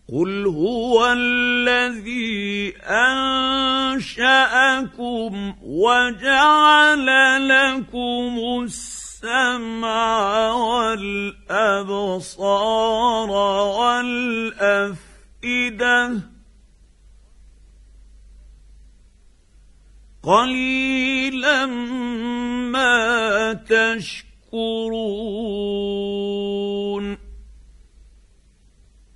قل هو الذي أنشأكم وجعل لكم السمع والأبصار والأفئدة قليلا ما تشكرون.